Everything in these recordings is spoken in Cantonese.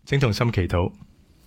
請同心祈禱。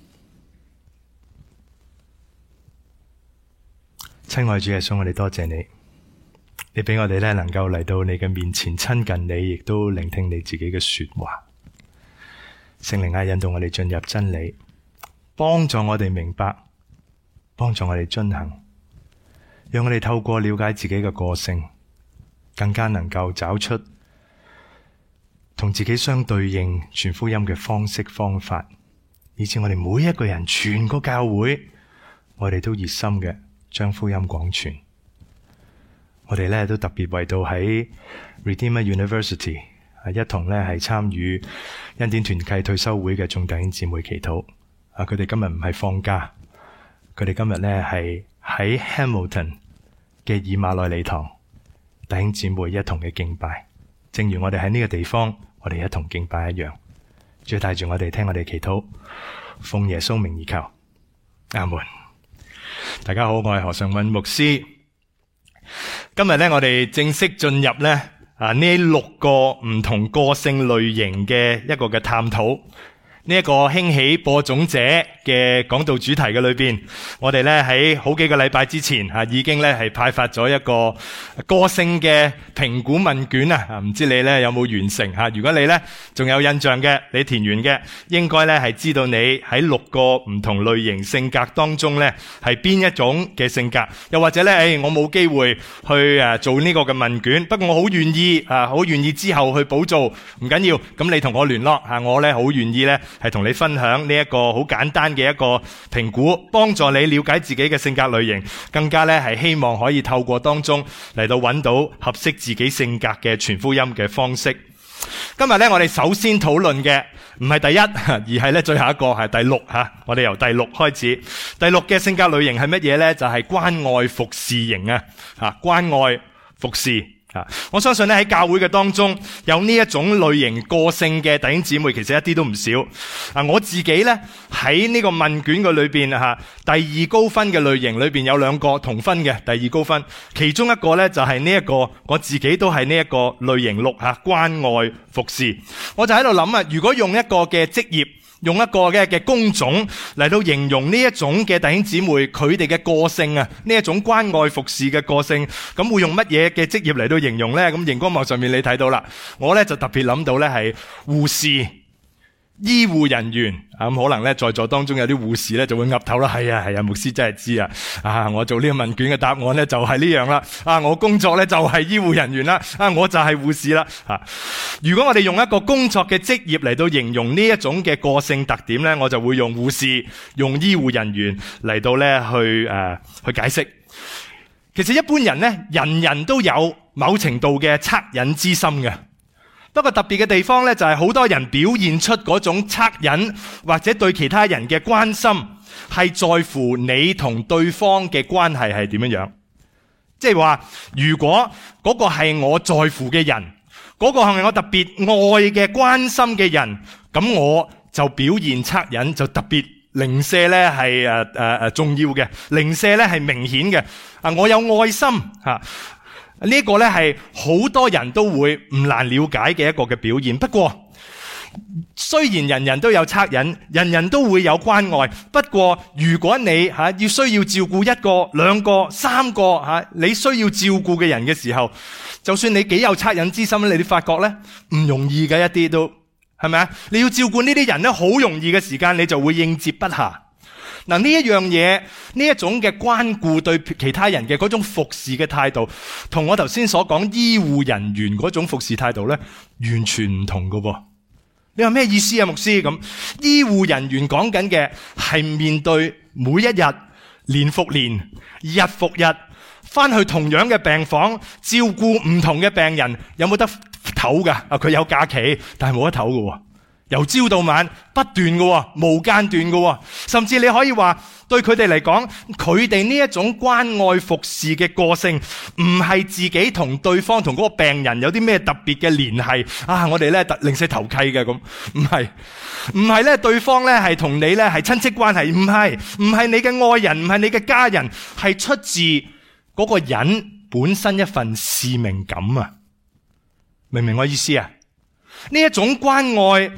親愛主耶穌，我哋多謝你，你俾我哋咧能夠嚟到你嘅面前親近你，亦都聆聽你自己嘅說話。聖靈引導我哋進入真理，幫助我哋明白，幫助我哋遵行，讓我哋透過了解自己嘅個性，更加能夠找出同自己相對應傳福音嘅方式方法，以致我哋每一個人全個教會，我哋都熱心嘅將福音廣傳。我哋咧都特別為到喺 Redeemer University 一同咧係參與恩典團契退休會嘅眾弟兄姊妹祈禱。佢哋今日唔係放假，佢哋今日咧係喺 Hamilton 嘅以馬內利堂弟兄姊妹一同嘅敬拜。正如我哋喺呢個地方，我哋一同敬拜一樣。主帶住我哋聽我哋祈禱，奉耶穌名而求，阿門。大家好，我係何尚韻牧師。今日咧，我哋正式進入咧呢6個唔同個性類型嘅一個嘅探討。呢一個興起播種者嘅講道主題嘅裏邊，我哋咧喺好幾個禮拜之前已經咧係派發咗一個個性嘅評估問卷啊，唔知你咧有冇完成？如果你咧仲有印象嘅，你填完嘅，應該咧係知道你喺6個唔同類型性格當中咧係邊一種嘅性格，又或者咧我冇機會去做呢個嘅問卷，不過我好願意之後去補做，唔緊要，咁你同我聯絡我咧好願意咧係同你分享呢一個好簡單嘅一個評估，幫助你了解自己嘅性格類型，更加咧係希望可以透過當中嚟到揾到合適自己性格嘅傳福音嘅方式。今日咧我哋首先討論嘅唔係第一，而係咧最後一個係第6吓。我哋由第6開始。第6嘅性格類型係乜嘢咧？就係關愛服侍型啊，關愛服侍。我相信咧喺教會嘅當中有呢一種類型個性嘅弟兄姊妹，其實一啲都唔少。我自己咧喺呢個問卷嘅裏邊第2高分嘅類型裏邊有2個同分嘅第2高分，其中一個咧就係呢一個，我自己都係呢一個類型6關愛服侍。我就喺度諗如果用一個嘅職業，用一個嘅工種嚟到形容呢一種嘅弟兄姊妹佢哋嘅個性呢一種關愛服侍嘅個性，咁會用乜嘢嘅職業嚟到形容呢？咁熒光幕上面你睇到啦，我呢就特別諗到呢係護士、醫護人員。咁可能呢在座當中有啲護士呢就會岌頭啦，係啊，牧師真係知啊，我做呢個問卷嘅答案呢就係呢樣啦，我工作呢就係醫護人員啦，我就係護士啦。如果我哋用一個工作嘅職業嚟到形容呢一種嘅個性特點呢，我就會用護士、用醫護人員嚟到呢去解釋。其實一般人呢，人人都有某程度嘅惻隱之心嘅。不過特別嘅地方咧，就係好多人表現出嗰種惻隱或者對其他人嘅關心，係在乎你同對方嘅關係係點樣。即係話，如果嗰個係我在乎嘅人，嗰個係我特別愛嘅關心嘅人，咁我就表現惻隱，就特別零舍咧係重要嘅，零舍咧係明顯嘅。我有愛心呢個咧係好多人都會唔難了解嘅一個嘅表現。不過雖然人人都有惻隱，人人都會有關愛，不過如果你要需要照顧1個、2個、3個你需要照顧嘅人嘅時候，就算你幾有惻隱之心，你都發覺咧唔容易嘅，一啲都係咪啊？你要照顧呢啲人咧，好容易嘅時間你就會應接不暇。嗱，呢一樣嘢，呢一種嘅關顧對其他人嘅嗰種服侍嘅態度，同我頭先所講醫護人員嗰種服侍態度咧，完全唔同㗎噃。你話咩意思啊，牧師？咁醫護人員講緊嘅係面對每一日、年復年、日復日，翻去同樣嘅病房照顧唔同嘅病人，有冇得唞㗎？佢有假期，但係冇得唞㗎。由朝到晚不斷嘅，無間斷嘅，甚至你可以話對佢哋嚟講，佢哋呢一種關愛服侍嘅個性，唔係自己同對方同嗰個病人有啲咩特別嘅聯繫我哋咧零舍投契嘅咁，唔係咧對方咧係同你咧係親戚關係，唔係你嘅愛人，唔係你嘅家人，係出自嗰個人本身一份使命感啊！明唔明我意思啊？呢一種關愛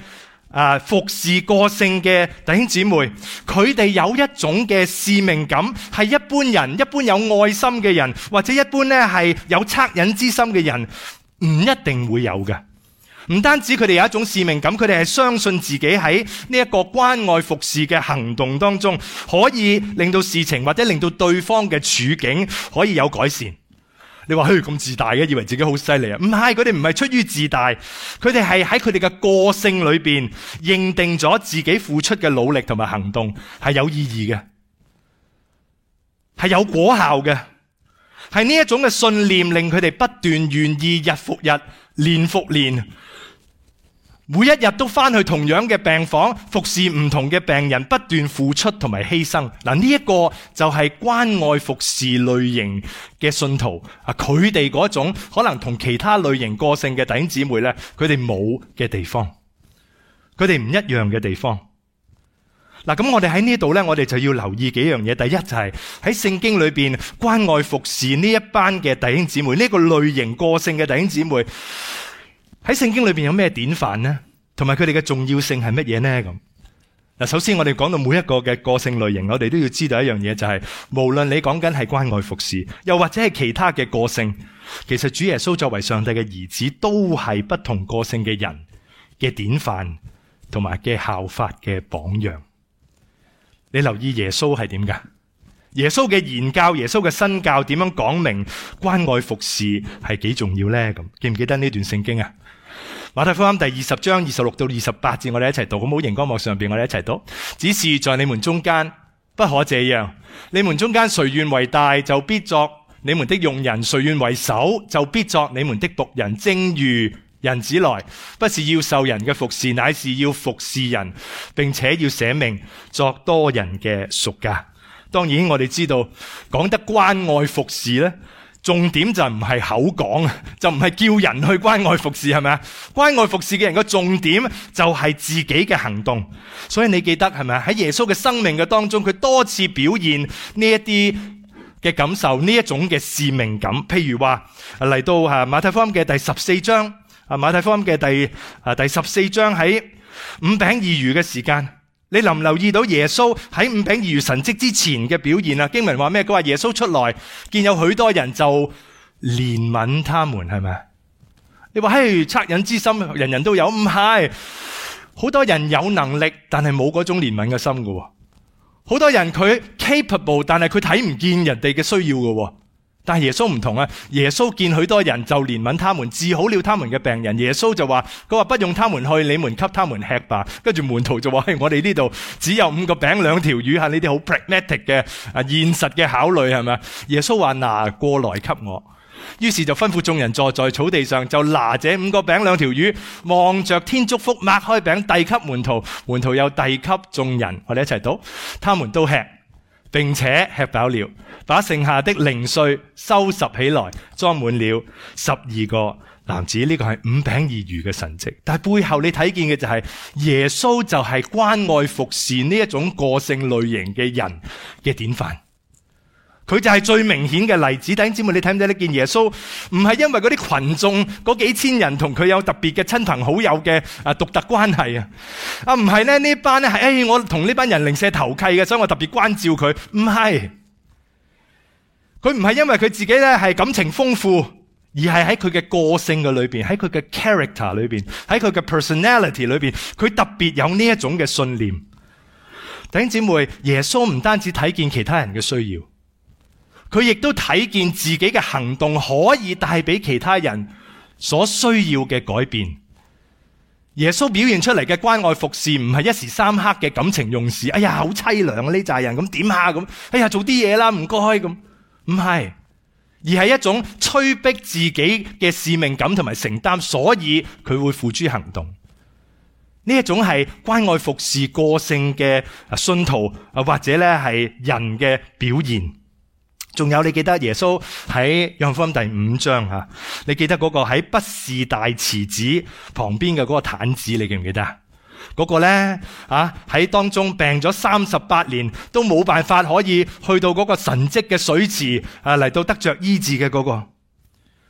服侍個性嘅弟兄姊妹，佢哋有一種嘅使命感，係一般人、一般有愛心嘅人，或者一般咧係有惻隱之心嘅人，唔一定會有嘅。唔單止佢哋有一種使命感，佢哋係相信自己喺呢一個關愛服侍嘅行動當中，可以令到事情或者令到對方嘅處境可以有改善。你話咁自大嘅，以為自己好犀利啊？唔係，佢哋唔係出於自大，佢哋係喺佢哋嘅個性裏邊認定咗自己付出嘅努力同埋行動係有意義嘅，係有果效嘅，係呢一種嘅信念令佢哋不斷願意日復日、年復年，每一日都翻去同樣嘅病房服侍唔同嘅病人，不斷付出同埋犧牲。嗱，呢一個就係關愛服侍類型嘅信徒啊，佢哋嗰種可能同其他類型個性嘅弟兄姊妹咧，佢哋冇嘅地方，佢哋唔一樣嘅地方。嗱，咁我哋喺呢度咧，我哋就要留意幾樣嘢。第一就係喺聖經裏邊關愛服侍呢一班嘅弟兄姊妹，呢個類型個性嘅弟兄姊妹。喺聖經裏邊有咩典範呢？同埋佢哋嘅重要性係乜嘢呢？咁嗱，首先我哋講到每一個嘅個性類型，我哋都要知道一樣嘢，就係無論你講緊係關愛服侍，又或者係其他嘅個性，其實主耶穌作為上帝嘅兒子，都係不同個性嘅人嘅典範，同埋嘅效法嘅榜樣。你留意耶穌係點噶？耶穌嘅言教，耶穌嘅身教，點樣講明關愛服侍係幾重要呢？咁記唔記得呢段聖經啊？馬太福音第20章26到28節，我哋一齊讀，好唔好？熒光幕上邊我哋一齊讀。只是在你們中間不可這樣，你們中間誰願為大，就必作你們的用人；誰願為首，就必作你們的僕人。正如人子來，不是要受人嘅服侍，乃是要服侍人，並且要捨命作多人嘅贖價。當然我哋知道講得關愛服侍呢，重點就唔係口講，就唔係叫人去關愛服侍，係咪啊？關愛服侍嘅人嘅重點就係自己嘅行動。所以你記得係咪啊？喺耶穌嘅生命嘅當中，佢多次表現呢一啲嘅感受，呢一種嘅使命感。譬如話嚟到馬太福音嘅第14章，馬太福音嘅第14章喺5餅2魚嘅時間。你留唔留意到耶穌喺5餅2魚神蹟之前嘅表現啊？經文話咩？佢話耶穌出來見有許多人就憐憫他們，係咪？你話惻隱之心人人都有，唔係，好多人有能力但係冇嗰種憐憫嘅心㗎。好多人佢 capable 但係佢睇唔見人哋嘅需要㗎。但係耶穌唔同啊！耶穌見許多人就憐憫他們，治好了他們嘅病人。耶穌就話：佢話不用他們去，你們給他們吃吧。跟住門徒就話：我哋呢度只有5個餅2條魚，係呢啲好 pragmatic 嘅現實嘅考慮，係咪？耶穌話：拿過來給我。於是就吩咐眾人坐在草地上，就拿這5個餅2條魚，望着天祝福，擘開餅遞給門徒，門徒又遞給眾人。我哋一齊讀，他們都吃，並且吃飽了，把剩下的零碎收拾起來，裝滿了12個籃子。呢個係5餅2魚嘅神蹟，但係背後你睇見嘅就係耶穌就係關愛服侍呢一種個性類型嘅人嘅典範。佢就係最明顯嘅例子。弟兄姊妹，你睇唔睇得見耶穌唔係因為嗰啲群眾嗰幾千人同佢有特別嘅親朋好友嘅獨特關係啊？唔係咧，呢班咧係我同呢班人零舍投契嘅，所以我特別關照佢。唔係，佢唔係因為佢自己咧係感情豐富，而係喺佢嘅個性嘅裏邊，喺佢嘅 character 裏邊，喺佢嘅 personality 裏邊，佢特別有呢一種嘅信念。弟兄姊妹，耶穌唔單止睇見其他人嘅需要，佢亦都睇見自己嘅行動可以帶俾其他人所需要嘅改變。耶穌表現出嚟嘅關愛服侍唔係一時三刻嘅感情用事，哎呀好淒涼啊呢扎人，咁點下咁，哎呀做啲嘢啦唔該咁，唔係，而係一種催逼自己嘅使命感同埋承擔，所以佢會付諸行動。呢一種係關愛服侍個性嘅信徒或者咧係人嘅表現。仲有你記得耶穌喺約翰福音第5章你記得嗰個喺畢士大池子旁邊嘅嗰個癱子，你記唔記得？嗰個咧喺當中病咗38年都冇辦法可以去到嗰個神蹟嘅水池嚟到得着醫治嘅嗰個。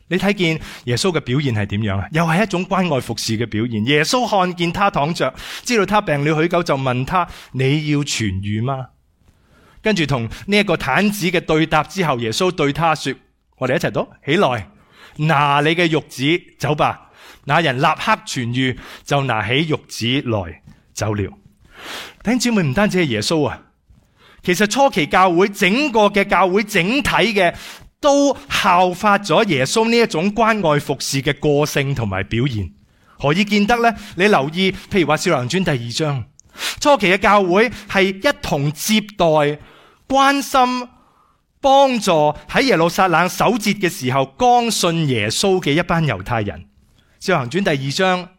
你睇見耶穌嘅表現係點樣啊？又係一種關愛服侍嘅表現。耶穌看見他躺着，知道他病了許久，就問他：你要痊癒嗎？跟住同呢一個癱子嘅對答之後，耶穌對他說：我哋一齊讀，起來，拿你嘅褥子走吧。那人立刻痊癒，就拿起褥子來走了。弟兄姊妹，唔單止係耶穌啊，其實初期教會整個嘅教會整體嘅都效法咗耶穌呢一種關愛服侍嘅個性同埋表現。何以見得呢？你留意，譬如話《使徒行傳》第2章，初期嘅教會係一同接待、關心、幫助喺耶路撒冷守節嘅時候剛信耶穌嘅一班猶太人。《使徒行傳》第2章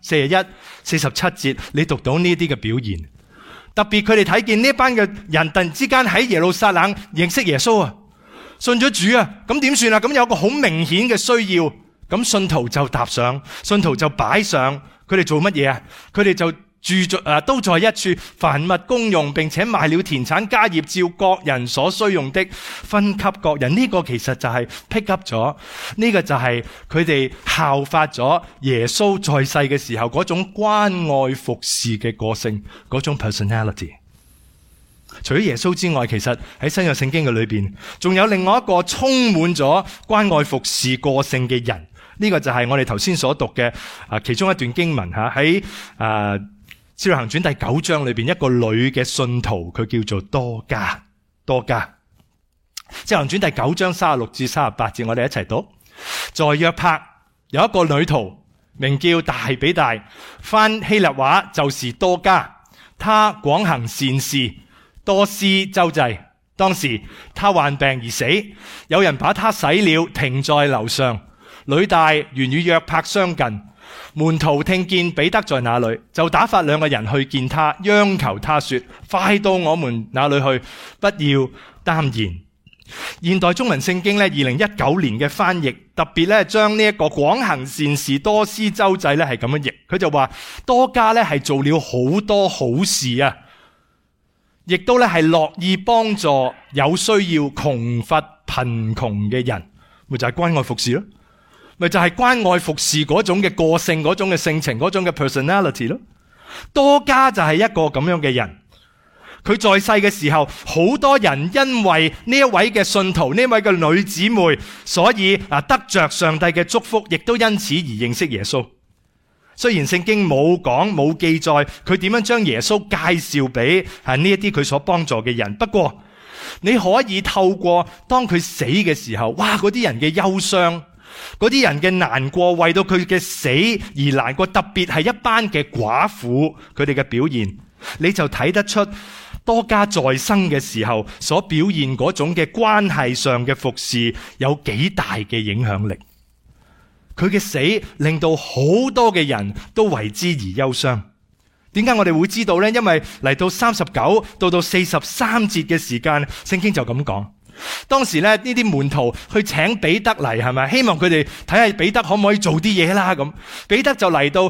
41、47節，你讀到呢啲嘅表現。特別佢哋睇見呢班嘅人突然之間喺耶路撒冷認識耶穌啊，信咗主啊，咁點算啊？咁有個好明顯嘅需要，咁信徒就搭上，信徒就擺上，佢哋做乜嘢啊？佢哋就都在一處，凡物公用，並且賣了田產家業，照各人所需用的分給各人。呢個其實就係 pick up 咗，呢個就係佢哋效法咗耶穌在世嘅時候嗰種關愛服侍嘅個性，嗰種 personality。除咗耶穌之外，其實喺新約聖經嘅裏邊，仲有另外一個充滿咗關愛服侍個性嘅人。呢個就係我哋頭先所讀嘅其中一段經文吓，喺《使徒行傳》第9章裏邊，一個女嘅信徒，佢叫做多加。《使徒行傳》第9章36至38節，我哋一齊讀。在約帕有一個女徒，名叫大比大，翻希臘話就是多加。她廣行善事，多施周濟。當時她患病而死，有人把她洗了，停在樓上。女大原與約帕相近，門徒聽見彼得在那裏，就打發2個人去見他，央求他說：快到我們那裏去，不要耽延。現代中文聖經2019年嘅翻譯特別將呢一個廣行善事多施周濟係咁樣譯，佢就話多加係做了好多好事啊，亦都係樂意幫助有需要窮乏貧窮嘅人，咪就係關愛服侍咯。咪就係關愛服侍嗰種嘅個性，嗰種嘅性情，嗰種嘅 personality 咯。多加就係一個咁樣嘅人。佢在世嘅時候，好多人因為呢一位嘅信徒，呢位嘅女姊妹，所以得着上帝嘅祝福，亦都因此而認識耶穌。雖然聖經冇講冇記載佢點樣將耶穌介紹俾呢一啲佢所幫助嘅人，不過你可以透過當佢死嘅時候，哇，嗰啲人嘅憂傷，嗰啲人嘅難過，為到佢嘅死而難過，特別係一班嘅寡婦，佢哋嘅表現，你就睇得出多加在生嘅時候所表現嗰種嘅關係上嘅服侍有幾大嘅影響力。佢嘅死令到好多嘅人都為之而憂傷。點解我哋會知道呢？因為嚟到39到43節嘅時間，聖經就咁講。當時呢啲門徒去請彼得嚟，係咪？希望佢哋睇下彼得可唔可以做啲嘢啦咁。彼得就嚟到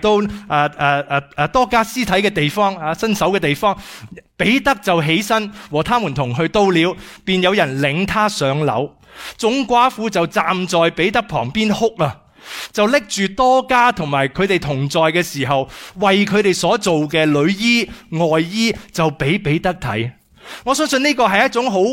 多加屍體嘅地方，伸手嘅地方。彼得就起身和他們同去，到了便有人領他上樓。眾寡婦就站在彼得旁邊哭啊，就拎住多加同埋佢哋同在嘅時候，為佢哋所做嘅裡衣外衣就俾彼得睇。我相信呢個係一種好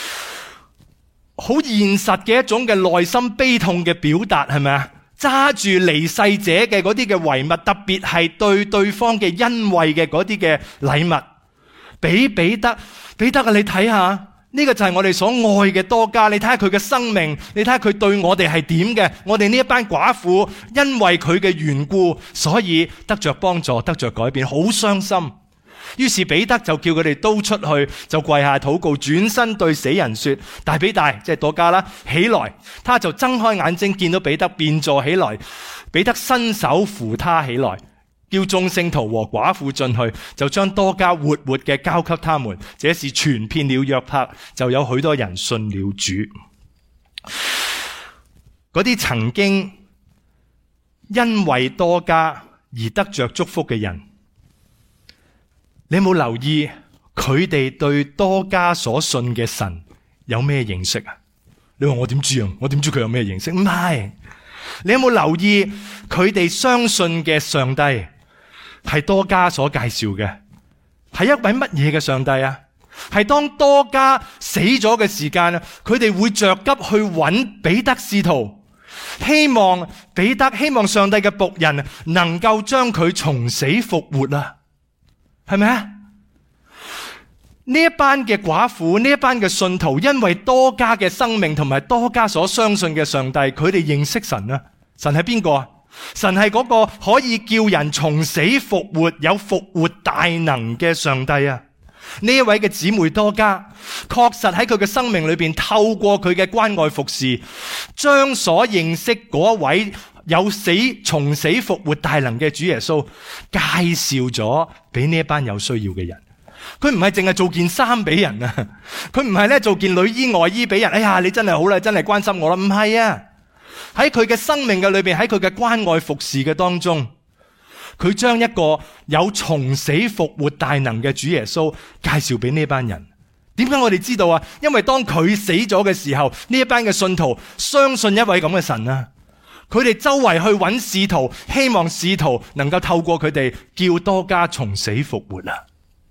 現實嘅一種嘅內心悲痛嘅表達，係咪啊？揸住離世者嘅嗰啲嘅遺物，特別係對對方嘅恩惠嘅嗰啲嘅禮物，俾彼得啊，你睇下。呢個就係我哋所愛嘅多加，你睇下佢嘅生命，你睇下佢對我哋係點嘅。我哋呢一班寡婦因為佢嘅緣故，所以得着幫助，得着改變，好傷心。於是彼得就叫佢哋都出去，就跪下禱告，轉身對死人說：大比大，即係多加啦，起來。他就睜開眼睛，見到彼得，便坐起來。彼得伸手扶他起來，叫眾聖徒和寡婦進去，就將多加活活嘅交給他們。這是傳遍了約帕，就有許多人信了主。嗰啲曾經因為多加而得着祝福嘅人，你有冇留意佢哋對多加所信嘅神有咩認識啊？ 你話我點知啊？我點知佢有咩認識？唔係，你有冇留意佢哋相信嘅上帝係多加所介紹嘅？係一位乜嘢嘅上帝啊？係當多加死咗嘅時間啊，佢哋會着急去揾彼得使徒，希望上帝嘅僕人能夠將佢從死復活啊，係咪啊？呢一班嘅寡婦，呢一班嘅信徒，因為多加嘅生命同埋多加所相信嘅上帝，佢哋認識神啊。神係邊個啊？神係嗰個可以叫人從死復活、有復活大能嘅上帝啊！呢一位嘅姊妹多加，確實喺佢嘅生命裏邊，透過佢嘅關愛服侍，將所認識嗰一位有從死復活大能嘅主耶穌介紹咗俾呢一班有需要嘅人。佢唔係淨係做件衫俾人啊，佢唔係咧做件裏衣外衣俾人。哎呀，你真係好啦，真係關心我啦。唔係啊，喺佢嘅生命嘅裏邊，喺佢嘅關愛服侍嘅當中，佢將一個有從死復活大能嘅主耶穌介紹俾呢班人。點解我哋知道啊？因為當佢死咗嘅時候，呢一班嘅信徒相信一位咁嘅神啊，佢哋周圍去揾使徒，希望使徒能夠透過佢哋叫多加從死復活啊！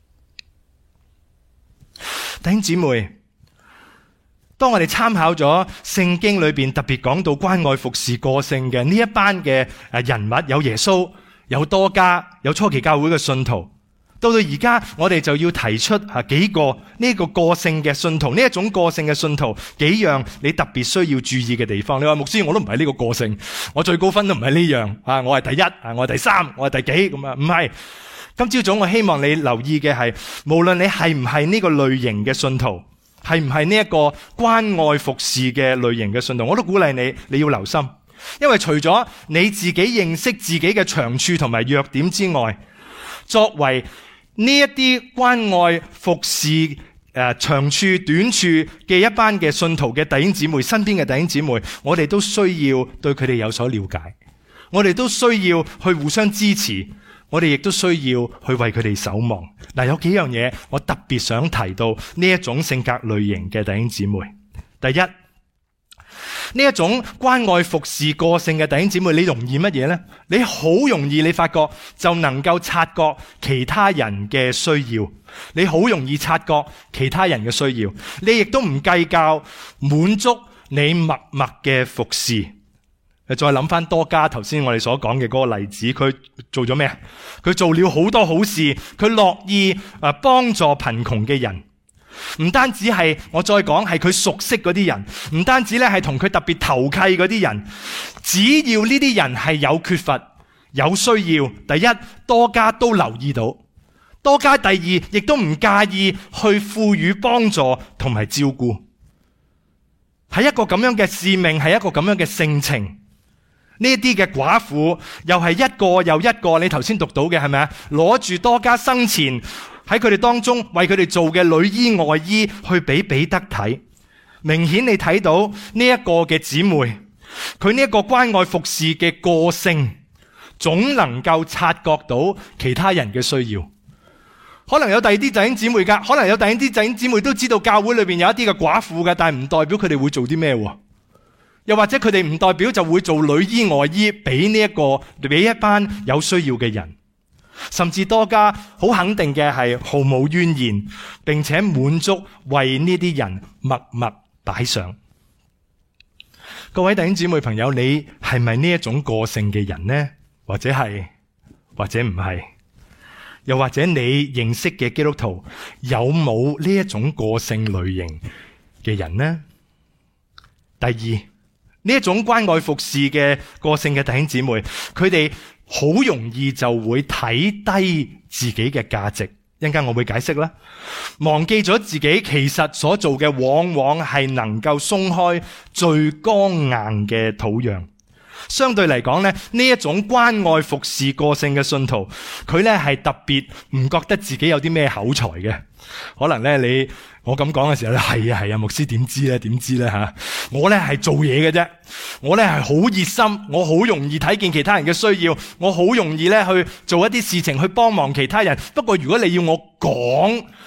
弟兄姊妹，當我哋參考咗聖經裏邊特別講到關愛服侍個性嘅呢一班嘅人物，有耶穌，有多加，有初期教會嘅信徒，到而家我哋就要提出幾個呢個個性嘅信徒，呢一種個性嘅信徒幾樣你特別需要注意嘅地方。你話牧師，我都唔係呢個個性，我最高分都唔係呢樣我係第一我係第三，我係第幾咁啊？唔係。今朝早我希望你留意嘅係，無論你係唔係呢個類型嘅信徒，係唔係呢一個關愛服侍嘅類型嘅信徒，我都鼓勵你要留心，因為除咗你自己認識自己嘅長處同埋弱點之外，作為呢一啲關愛服侍長處短處嘅一班嘅信徒嘅弟兄姊妹，身邊嘅弟兄姊妹，我哋都需要對佢哋有所了解，我哋都需要去互相支持。我哋亦都需要去為佢哋守望。有幾樣嘢我特別想提到呢一種性格類型嘅弟兄姊妹。第一，呢一種關愛服侍個性嘅弟兄姊妹，你容易乜嘢呢？你好容易你發覺就能夠察覺其他人嘅需要，你好容易察覺其他人嘅需要，你亦都唔計較滿足你默默嘅服侍。再諗翻多加頭先我哋所講嘅嗰個例子，佢做咗咩啊？佢做了好多好事，佢樂意幫助貧窮嘅人。唔單止係我再講係佢熟悉嗰啲人，唔單止咧係同佢特別投契嗰啲人，只要呢啲人係有缺乏有需要，第一多加都留意到，多加第二亦都唔介意去賦予幫助同埋照顧，係一個咁樣嘅使命，係一個咁樣嘅性情。呢啲嘅寡婦又係一個又一個，你頭先讀到嘅係咪啊？攞住多加生前喺佢哋當中為佢哋做嘅裏衣外衣去俾彼得睇，明顯你睇到呢一個嘅姊妹，佢呢一個關愛服侍嘅個性，總能夠察覺到其他人嘅需要。可能有第二啲弟兄姊妹噶，可能有第二啲弟兄姊妹都知道教會裏邊有一啲嘅寡婦噶，但係唔代表佢哋會做啲咩。又或者佢哋唔代表就會做裏衣外衣俾一班有需要嘅人，甚至多加好肯定嘅係毫無怨言，並且滿足為呢啲人默默擺上。各位弟兄姊妹朋友，你係咪呢一種個性嘅人呢？或者係，或者唔係？又或者你認識嘅基督徒有冇呢一種個性類型嘅人呢？第二，呢一種關愛服侍嘅個性嘅弟兄姊妹，佢哋好容易就會睇低自己嘅價值。一陣間我會解釋啦，忘記咗自己其實所做嘅往往係能夠鬆開最剛硬嘅土壤。相對嚟講咧，呢一種關愛服侍個性嘅信徒，佢咧係特別唔覺得自己有啲咩口才嘅。可能咧我咁講嘅時候咧，係啊，牧師點知咧吓？我咧係做嘢嘅啫，我咧係好熱心，我好容易睇見其他人嘅需要，我好容易咧去做一啲事情去幫忙其他人。不過如果你要我講，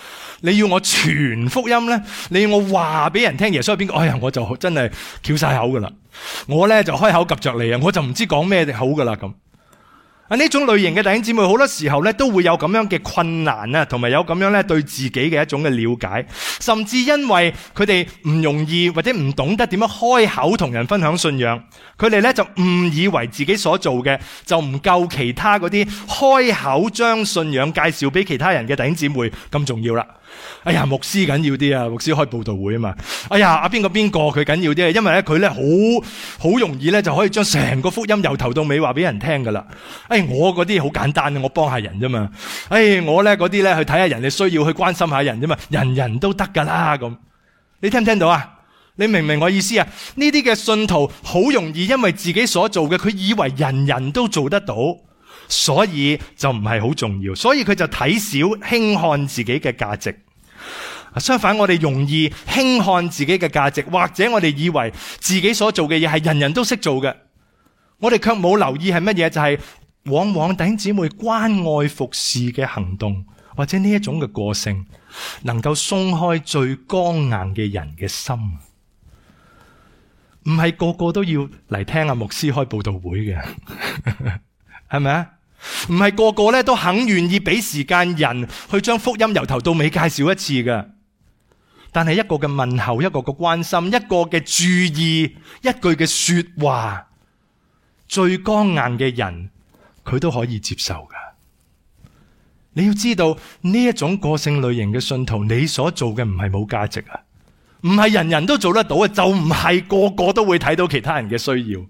你要我傳福音咧，你要我話俾人聽耶穌係邊個，哎呀，我就真係翹晒口噶啦，我咧就開口及着你啊，我就唔知講咩好噶啦咁。呢種類型嘅弟兄姊妹，好多時候咧都會有咁樣嘅困難啊，同埋有咁樣咧對自己嘅一種嘅了解，甚至因為佢哋唔容易或者唔懂得點樣開口同人分享信仰，佢哋咧就誤以為自己所做嘅就唔夠其他嗰啲開口將信仰介紹俾其他人嘅弟兄姊妹咁重要啦。哎呀，牧師緊要啲啊，牧師開佈道會啊嘛。哎呀，阿邊個佢緊要啲啊，因為咧佢咧好容易咧就可以將成個福音由頭到尾話俾人聽噶啦。我嗰啲好簡單，我幫下人啫嘛。我咧嗰啲咧去睇下人嘅需要，去關心下人啫嘛，人人都得噶啦咁。你聽唔聽到啊？你明唔明我意思啊？呢啲嘅信徒好容易因為自己所做嘅，佢以為人人都做得到，所以就唔係好重要，所以佢就睇小輕看自己嘅價值。相反，我哋容易輕看自己嘅價值，或者我哋以為自己所做嘅嘢係人人都識做嘅，我哋卻冇留意係乜嘢，就係往往弟兄姊妹關愛服侍嘅行動，或者呢一種嘅個性，能夠鬆開最剛硬嘅人嘅心。唔係個個都要嚟聽阿牧師開佈道會嘅，係咪啊？唔係個個咧都肯願意俾時間人去將福音由頭到尾介紹一次嘅。但係一個嘅問候，一個嘅關心，一個嘅注意，一句嘅說話，最剛硬嘅人佢都可以接受噶。你要知道呢一種個性類型嘅信徒，你所做嘅唔係冇價值啊，唔係人人都做得到啊，就唔係個個都會睇到其他人嘅需要。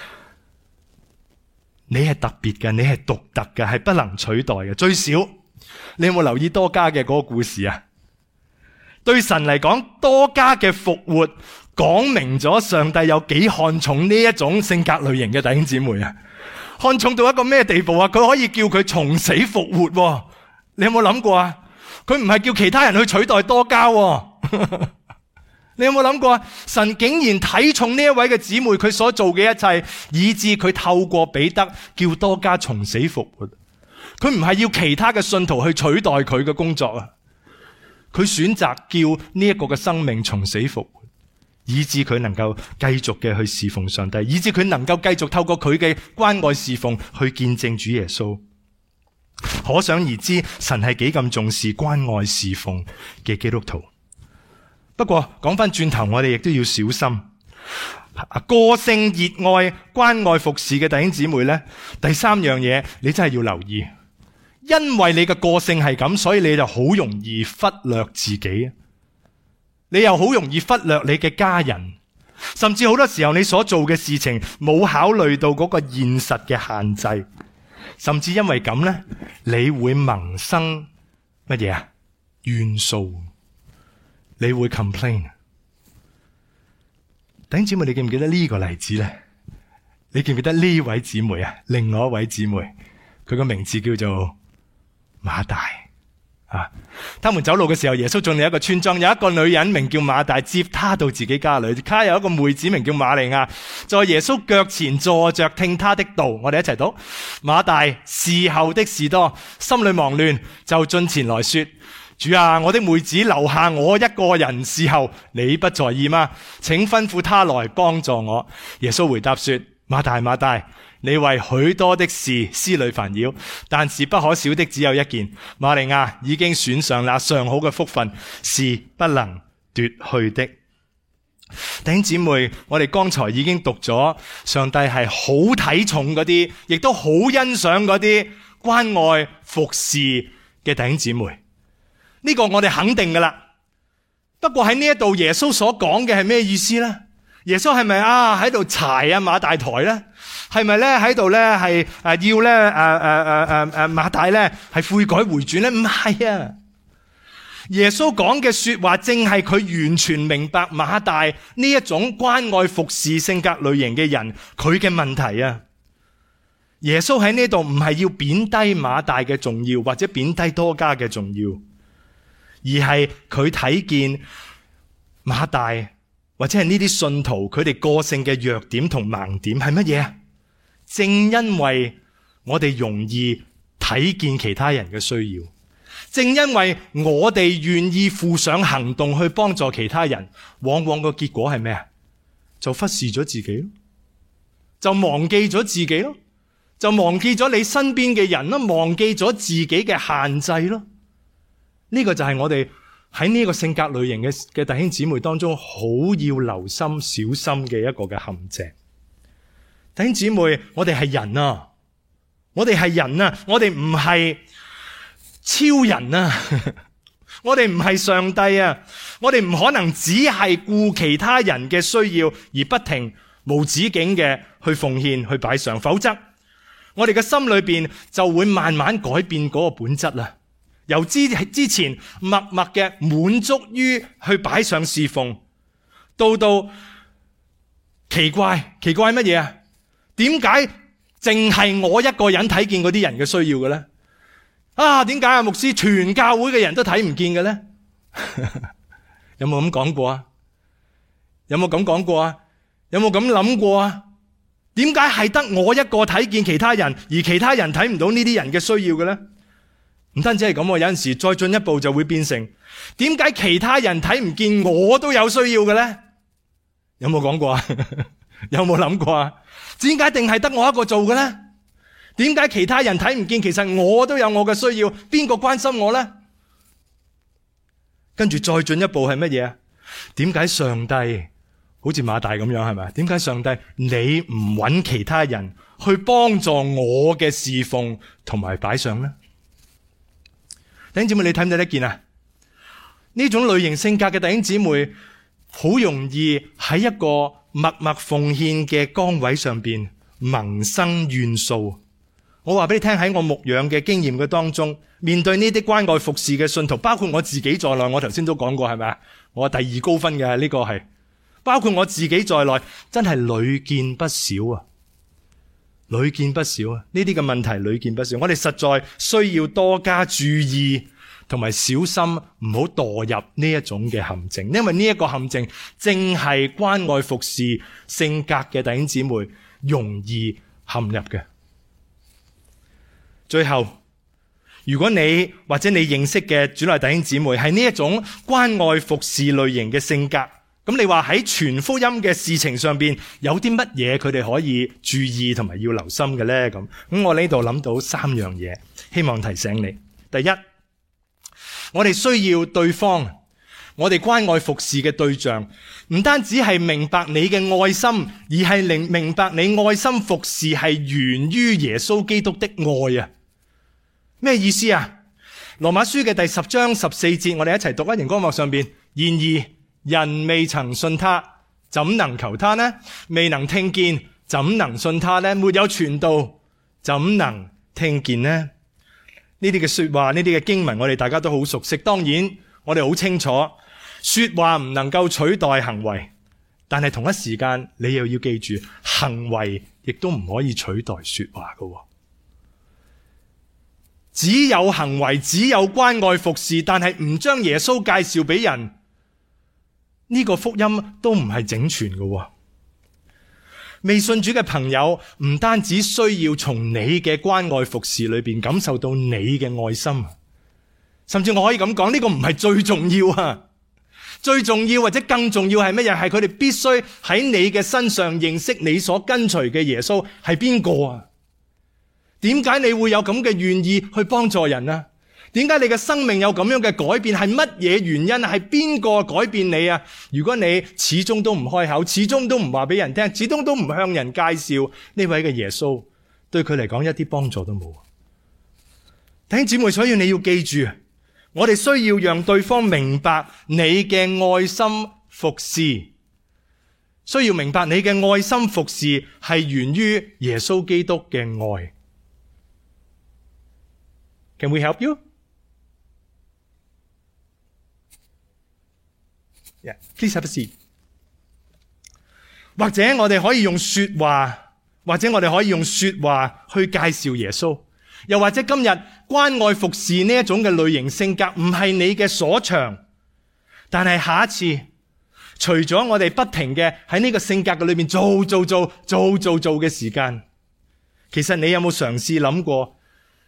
你係特別嘅，你係獨特嘅，係不能取代嘅。最少你有冇留意多加嘅嗰個故事啊？對神嚟講，多加嘅復活講明咗上帝有幾看重呢一種性格類型嘅弟兄姊妹啊！看重到一個咩地步啊？佢可以叫佢從死復活，你有冇諗過啊？佢唔係叫其他人去取代多加，你有冇諗過啊？神竟然睇重呢一位嘅姊妹佢所做嘅一切，以致佢透過彼得叫多加從死復活。佢唔係要其他嘅信徒去取代佢嘅工作啊！佢選擇叫呢一個嘅生命從死復活，以致佢能夠繼續嘅去侍奉上帝，以致佢能夠繼續透過佢嘅關愛侍奉去見證主耶穌。可想而知，神係幾咁重視關愛侍奉嘅基督徒。不過講翻轉頭，我哋亦都要小心個性熱愛關愛服侍嘅弟兄姊妹呢。第三樣嘢，你真係要留意。因為你嘅個性係咁，所以你就好容易忽略自己，你又好容易忽略你嘅家人，甚至好多時候你所做嘅事情冇考慮到嗰個現實嘅限制，甚至因為咁呢，你會萌生乜嘢啊？怨訴，你會 complain。弟兄姊妹，你記唔記得呢個例子呢？你記唔記得呢位姊妹啊？另外一位姊妹，佢個名字叫做馬大啊！他們走路嘅時候，耶穌進入一個村莊，有一個女人名叫馬大，接他到自己家裏。他有一個妹子名叫瑪利亞，在耶穌腳前坐着聽他的道。我哋一齊讀：馬大伺候的事多，心裏忙亂，就進前來說：主啊，我的妹子留下我一個人伺候，你不在意嗎？請吩咐他來幫助我。耶穌回答說：馬大，馬大，你為許多的事思慮煩擾，但是不可少的只有一件。瑪利亞已經選上那上好嘅福分，是不能奪去的。弟兄姊妹，我哋剛才已經讀咗，上帝係好睇重嗰啲，亦都好欣賞嗰啲關愛服侍嘅弟兄姊妹。呢個我哋肯定噶啦。不過喺呢一度，耶穌所講嘅係咩意思呢？耶穌係咪喺度柴馬大台呢？係咪咧喺度咧係要咧馬大咧係悔改回轉咧？唔係啊！耶穌講嘅說話正係佢完全明白馬大呢一種關愛服侍性格類型嘅人佢嘅問題啊！耶穌喺呢度唔係要貶低馬大嘅重要，或者貶低多加嘅重要，而係佢睇見馬大或者係呢啲信徒佢哋個性嘅弱點同盲點係乜嘢啊？正因為我哋容易睇見其他人嘅需要， 正因為我哋願意付上行動去幫助其他人，往往個結果係咩啊？就忽視咗自己咯，就忘記咗自己咯，就忘記咗你身邊嘅人咯，忘記咗自己嘅限制咯。呢個就係我哋喺呢個性格類型嘅弟兄姊妹當中好要留心小心嘅一個嘅陷阱。弟兄姊妹，我哋係人啊，我哋係人啊，我哋唔係超人啊，我哋唔係上帝啊，我哋唔可能只係顧其他人嘅需要而不停無止境嘅去奉獻去擺上，否則我哋嘅心裏邊就會慢慢改變嗰個本質啦。由之前默默嘅滿足於去擺上侍奉，到奇怪乜嘢啊？點解淨係我一個人睇見嗰啲人嘅需要嘅咧？點解啊牧師全教會嘅人都睇唔見嘅咧？有冇咁講過啊？有冇咁講過啊？有冇咁諗過啊？點解係得我一個睇見其他人，而其他人睇唔到呢啲人嘅需要嘅咧？唔單止係咁，有陣時再進一步就會變成，點解其他人睇唔見我都有需要嘅咧？有冇講過啊？有冇諗過啊？點解定係得我一個做嘅咧？點解其他人睇唔見？其實我都有我嘅需要，邊個關心我咧？跟住再進一步係乜嘢啊？點解上帝好似馬大咁樣係咪？點解上帝你唔揾其他人去幫助我嘅侍奉同埋擺上咧？弟兄姊妹，你睇唔睇得見啊？呢種類型性格嘅弟兄姊妹，好容易喺一個默默奉獻嘅崗位上邊萌生怨訴。我話俾你聽，喺我牧養嘅經驗嘅當中，面對呢啲關愛服侍嘅信徒，包括我自己在內，我頭先都講過係咪啊？我第2高分嘅呢個係，包括我自己在內，真係屢見不少啊！屢見不少啊！呢啲嘅問題屢見不少，我哋實在需要多加注意同埋小心，唔好墮入呢一種嘅陷阱，因為呢一個陷阱正係關愛服侍性格嘅弟兄姊妹容易陷入嘅。最後，如果你或者你認識嘅主內弟兄姊妹係呢一種關愛服侍類型嘅性格，咁你話喺傳福音嘅事情上邊有啲乜嘢佢哋可以注意同埋要留心嘅呢？咁我呢度諗到3樣嘢，希望提醒你。第一，我哋需要對方，我哋關愛服侍嘅對象，唔單止係明白你嘅愛心，而係明白你愛心服侍係源於耶穌基督的愛啊！咩意思啊？羅馬書嘅第10章14節，我哋一齊讀喺熒光幕上邊。然而人未曾信他，怎能求他呢？未能聽見，怎能信他呢？沒有傳道，怎能聽見呢？呢啲嘅說話，呢啲嘅經文，我哋大家都好熟悉。當然，我哋好清楚，說話唔能夠取代行為，但係同一時間，你又要記住，行為亦都唔可以取代說話㗎。只有行為，只有關愛服侍，但係唔將耶穌介紹俾人，呢個福音都唔係整全嘅。未信主嘅朋友唔單止需要從你嘅關愛服侍裏邊感受到你嘅愛心，甚至我可以咁講，呢個唔係最重要啊！最重要或者更重要係乜嘢？係佢哋必須喺你嘅身上認識你所跟隨嘅耶穌係邊個啊？點解你會有咁嘅願意去幫助人啊？點解你嘅生命有咁樣嘅改變？係乜嘢原因？係邊個改變你啊？如果你始終都唔開口，始終都唔話俾人聽，始終都唔向人介紹呢位嘅耶穌，對佢嚟講一啲幫助都冇。弟兄姊妹，所以你要記住，我哋需要讓對方明白你嘅愛心服侍，需要明白你嘅愛心服侍係源於耶穌基督嘅愛。Can we help you? Yeah, please have a seat. 或者我哋可以用說話，去介紹耶穌。又或者今日關愛服侍呢一種嘅類型性格唔係你嘅所長，但係下一次，除咗我哋不停嘅喺呢個性格嘅裏面做嘅時間，其實你有冇嘗試諗過？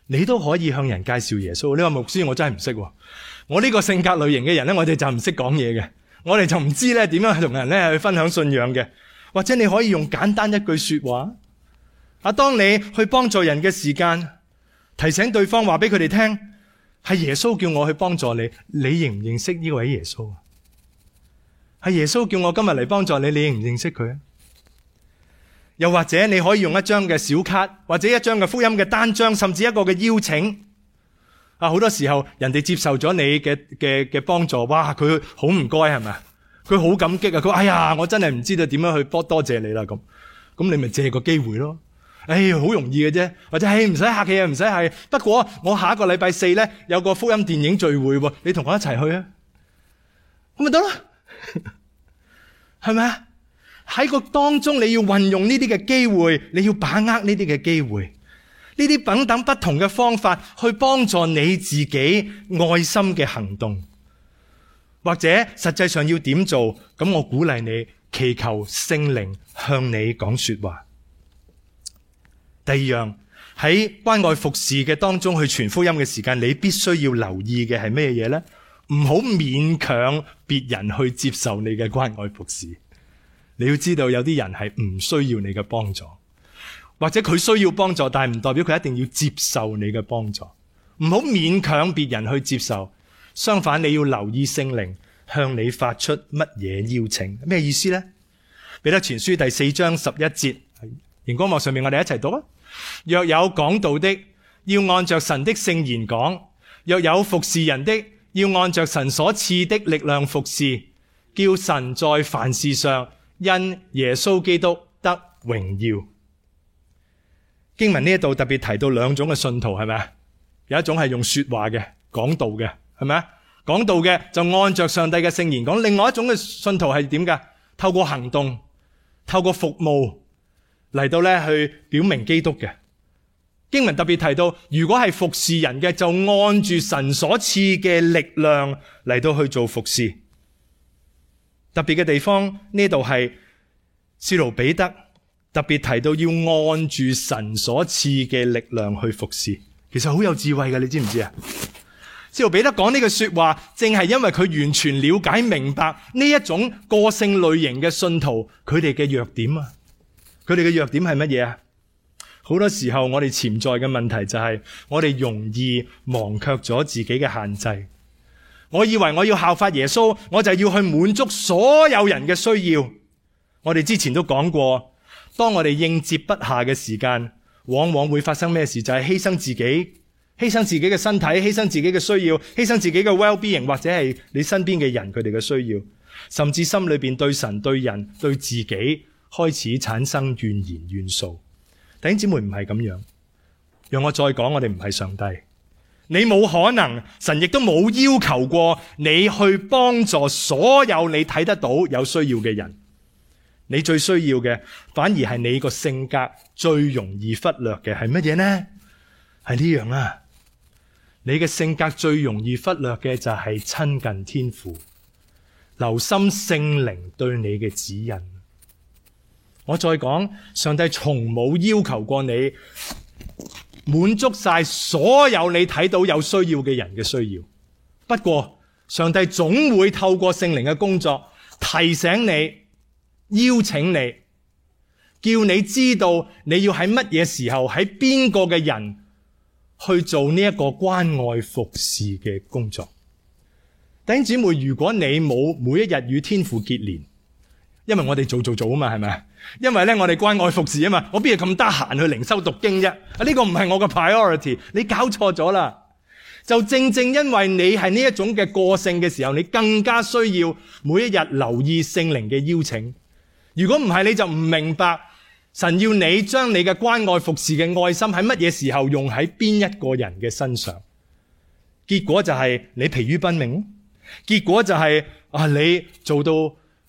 你都可以向人介紹耶穌。你話牧師，我真係唔識喎，我呢個性格類型嘅人咧，我哋就唔識講嘢嘅，我哋就唔知咧點樣去同人咧去分享信仰嘅。或者你可以用簡單一句說話，當你去幫助人嘅時間，提醒對方話俾佢哋聽，係耶穌叫我去幫助你，你認唔認識呢位耶穌啊？係耶穌叫我今日嚟幫助你，你認唔認識佢啊？又或者你可以用一張嘅小卡，或者一張嘅福音嘅單張，甚至一個嘅邀請。好多時候人哋接受咗你嘅幫助，哇，佢好唔該係咪？佢好感激啊！佢話哎呀，我真係唔知道點樣去多謝你啦咁。咁你咪借個機會咯。好容易嘅啫。或者唔使客氣啊，唔使客氣。不過我下一個禮拜4咧有個福音電影聚會喎，你同我一齊去啊？咁咪得咯，係咪啊？喺個當中你要運用呢啲嘅機會，你要把握呢啲嘅機會，呢啲等等不同嘅方法去幫助你自己愛心嘅行動。或者實際上要點做？咁我鼓勵你祈求聖靈向你講說話。第二樣，喺關愛服侍嘅當中去傳福音嘅時間，你必須要留意嘅係咩嘢呢？唔好勉強別人去接受你嘅關愛服侍。你要知道有啲人係唔需要你嘅幫助，或者佢需要幫助，但係唔代表佢一定要接受你嘅幫助。唔好勉強別人去接受，相反你要留意聖靈向你發出乜嘢邀請。咩意思呢？彼得前書第4章11節，熒光幕上面我哋一齊讀啊！若有講道的，要按着神的聖言講；若有服侍人的，要按着神所賜的力量服侍，叫神在凡事上因耶穌基督得榮耀。經文呢一度特別提到兩種嘅信徒，係咪啊？有一種係用說話嘅，講道嘅，係咪啊？講道嘅就按着上帝嘅聖言講。另外一種嘅信徒係點㗎？透過行動，透過服務嚟到咧去表明基督嘅。經文特別提到，如果係服侍人嘅，就按住神所賜嘅力量嚟到去做服侍。特別嘅地方呢度係使徒彼得特別提到要按住神所賜嘅力量去服侍，其實好有智慧嘅，你知唔知啊？使徒彼得講呢句說話，正係因為佢完全了解明白呢一種個性類型嘅信徒佢哋嘅弱點啊。佢哋嘅弱點係乜嘢啊？好多時候我哋潛在嘅問題就係我哋容易忘卻咗自己嘅限制。我以為我要效法耶穌，我就要去滿足所有人嘅需要。我哋之前都講過，當我哋應接不暇嘅時間，往往會發生咩事？就係犧牲自己，犧牲自己嘅身體，犧牲自己嘅需要，犧牲自己嘅 well-being， 或者係你身邊嘅人佢哋嘅需要，甚至心裏邊對神、對人、對自己開始產生怨言怨訴。弟兄姊妹，唔係咁樣。讓我再講，我哋唔係上帝。你冇可能，神亦都冇要求過你去幫助所有你睇得到有需要嘅人。你最需要嘅，反而係你個性格最容易忽略嘅係乜嘢呢？係呢樣啊！你嘅性格最容易忽略嘅就係親近天父，留心聖靈對你嘅指引。我再講，上帝從冇要求過你滿足晒所有你睇到有需要嘅人嘅需要。不過上帝總會透過聖靈嘅工作提醒你，邀請你，叫你知道你要喺乜嘢時候，喺邊個嘅人去做呢一個關愛服侍嘅工作。弟兄姊妹，如果你冇每一日與天父結連，因為我哋做啊嘛，係咪？因為咧我哋關愛服侍啊嘛，我邊係咁得閒去靈修讀經啫？呢個唔係我嘅 priority， 你搞錯咗啦。就正正因為你係呢一種嘅個性嘅時候，你更加需要每一日留意聖靈嘅邀請。如果唔係，你就唔明白神要你將你嘅關愛服侍嘅愛心喺乜嘢時候用喺邊一個人嘅身上。結果就係你疲於奔命，結果就係你做到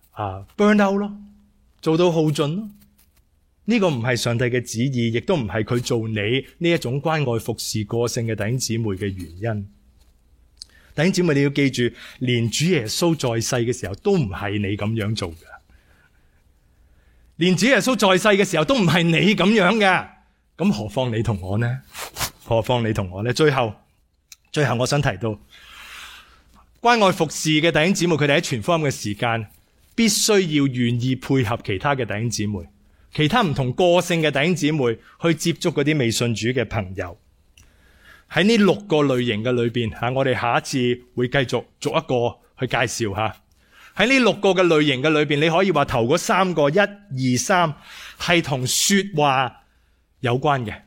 burn out 咯，做到耗盡咯。呢個唔係上帝嘅旨意，亦都唔係佢做你呢一種關愛服侍個性嘅弟兄姊妹嘅原因。弟兄姊妹，你要記住，連主耶穌在世嘅時候都唔係你咁樣做嘅，連主耶穌在世嘅時候都唔係你咁樣嘅，咁何況你同我呢？ 何況你同我呢？最後我想提到關愛服侍嘅弟兄姊妹，佢哋喺傳福音嘅時間必須要願意配合其他嘅弟兄姊妹，其他唔同個性嘅弟兄姊妹去接觸嗰啲未信主嘅朋友。喺呢6個類型嘅裏邊，我哋下一次會繼續逐一個去介紹下。喺呢6個嘅類型嘅裏邊，你可以話頭嗰3個1、2、3係同說話有關嘅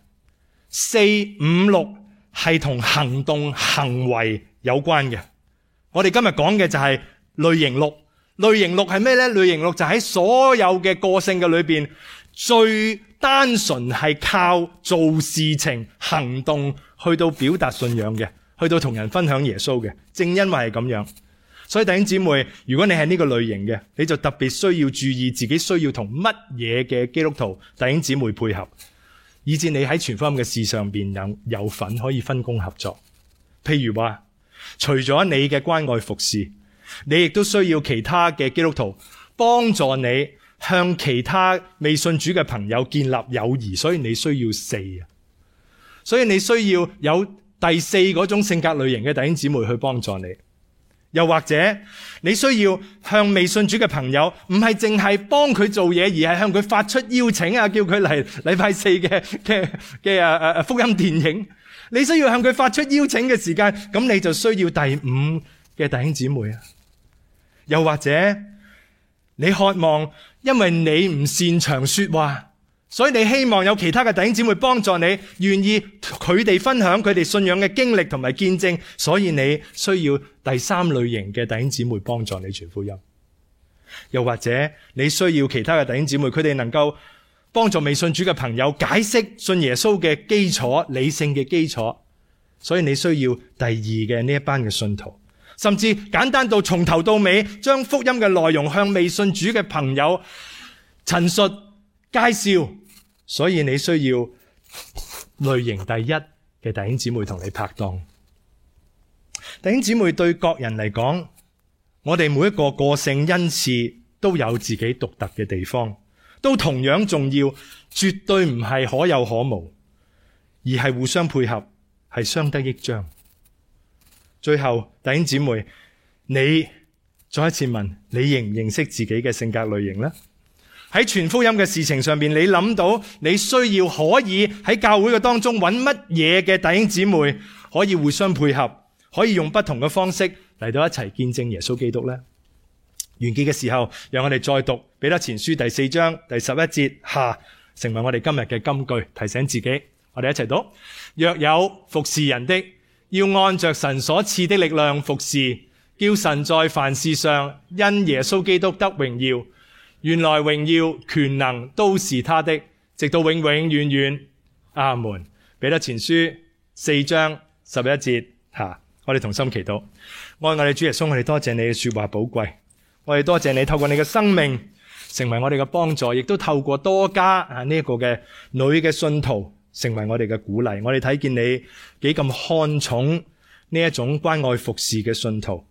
，4、5、6係同行動行為有關嘅。我哋今日講嘅就係類型6。類型6係咩呢？類型6就喺所有嘅個性嘅裏邊，最單純係靠做事情行動去到表達信仰嘅，去到同人分享耶穌嘅。正因為係咁樣，所以弟兄姊妹，如果你係呢個類型嘅，你就特別需要注意自己需要同乜嘢嘅基督徒弟兄姊妹配合，以致你喺傳福音嘅事上邊有份可以分工合作。譬如話，除咗你嘅關愛服侍，你亦都需要其他嘅基督徒幫助你向其他未信主嘅朋友建立友誼，所以你需要4啊，所以你需要有第4嗰種性格類型嘅弟兄姊妹去幫助你。又或者你需要向未信主嘅朋友，唔係淨係幫佢做嘢，而係向佢發出邀請啊，叫佢嚟禮拜4嘅福音電影。你需要向佢發出邀請嘅時間，咁你就需要第5嘅弟兄姊妹啊。又或者你渴望，因為你唔擅長說話，所以你希望有其他嘅弟兄姊妹幫助你，願意佢哋分享佢哋信仰嘅經歷同埋見證，所以你需要第3類型嘅弟兄姊妹幫助你傳福音。又或者你需要其他嘅弟兄姊妹，佢哋能夠幫助未信主嘅朋友解釋信耶穌嘅基礎、理性嘅基礎，所以你需要第2嘅呢一班嘅信徒。甚至簡單到從頭到尾將福音嘅內容向未信主嘅朋友陳述介紹，所以你需要類型第1嘅弟兄姊妹同你拍檔。弟兄姊妹，對各人嚟講，我哋每一個個性恩賜都有自己獨特嘅地方，都同樣重要，絕對唔係可有可無，而係互相配合，係相得益彰。最後，弟兄姊妹，你再一次問，你認唔認識自己嘅性格類型呢？喺傳福音嘅事情上邊，你諗到你需要可以喺教會嘅當中揾乜嘢嘅弟兄姊妹可以互相配合，可以用不同嘅方式嚟到一齊見證耶穌基督呢？完結嘅時候，讓我哋再讀彼得前書第4章第11節下，成為我哋今日嘅金句，提醒自己。我哋一齊讀：若有服侍人的，要按着神所賜的力量服侍，叫神在凡事上因耶穌基督得榮耀。原來榮耀權能都是他的，直到永永遠遠。阿門。彼得前書4章11節下，我哋同心祈禱。愛我哋主耶穌，我哋多謝你嘅說話寶貴，我哋多謝你透過你嘅生命成為我哋嘅幫助，亦都透過多加呢一個嘅女嘅信徒成為我哋嘅鼓勵。我哋睇見你幾咁看重呢一種關愛服侍嘅信徒。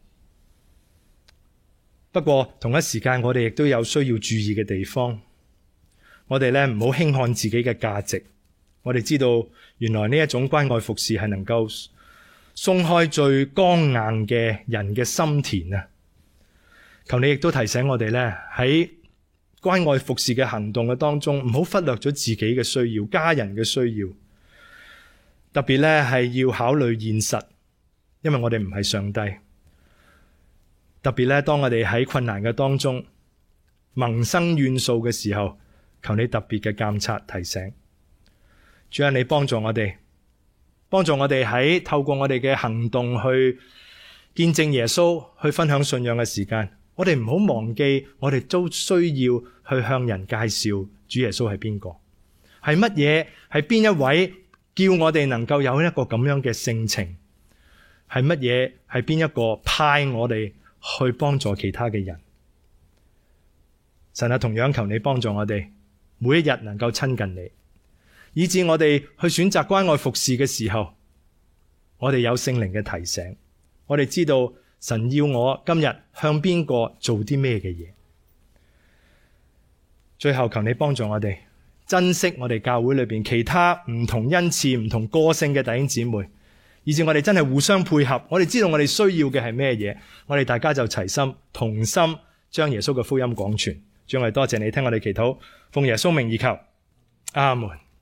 不過同一時間，我哋亦都有需要注意嘅地方。我哋咧唔好輕看自己嘅價值。我哋知道原來呢一種關愛服侍係能夠鬆開最剛硬嘅人嘅心田啊！求你亦都提醒我哋咧，喺關愛服侍嘅行動嘅當中，唔好忽略咗自己嘅需要、家人嘅需要。特別咧係要考慮現實，因為我哋唔係上帝。特別咧，當我哋喺困難嘅當中萌生怨訴嘅時候，求你特別嘅監察提醒。主啊，你幫助我哋喺透過我哋嘅行動去見證耶穌，去分享信仰嘅時間，我哋唔好忘記，我哋都需要去向人介紹主耶穌係邊個，係乜嘢，係邊一位叫我哋能夠有一個咁樣嘅性情，係乜嘢，係邊一個派我哋去幫助其他嘅人。神啊，同樣求你幫助我哋每一日能夠親近你，以致我哋去選擇關愛服侍嘅時候，我哋有聖靈嘅提醒，我哋知道神要我今日向邊個做啲咩嘅嘢。最後求你幫助我哋， 珍惜我哋教會裏邊其他唔同恩賜、唔同個性嘅弟兄姊妹，以致我哋真係互相配合。我哋知道我哋需要嘅係咩嘢，我哋大家就齊心同心將耶穌嘅福音廣傳。主，我哋多謝你聽我哋祈禱，奉耶穌名而求，阿門。